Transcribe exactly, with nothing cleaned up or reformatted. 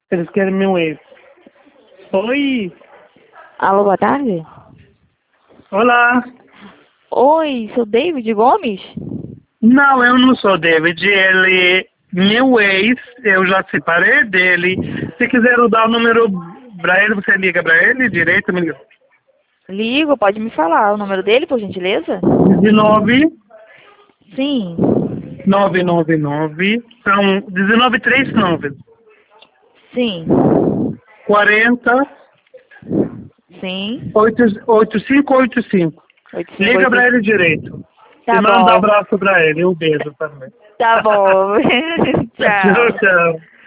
Eles querem meu ex. Oi. Alô, boa tarde? Olá. Oi, sou David Gomes? Não, eu não sou David. Ele, meu ex, eu já separei dele. Se quiser eu dar o número pra ele, você liga pra ele direito, me liga. Ligo, pode me falar o número dele, por gentileza? dezenove, Sim. nove nove nove, são dezenove três nove. Sim. quarenta, Sim. oitenta e cinco oitenta e cinco. oito cinco Liga oito. pra ele direito. Tá E manda um bom. abraço pra ele. Um beijo também. Tá bom. Tchau, Tchau. tchau.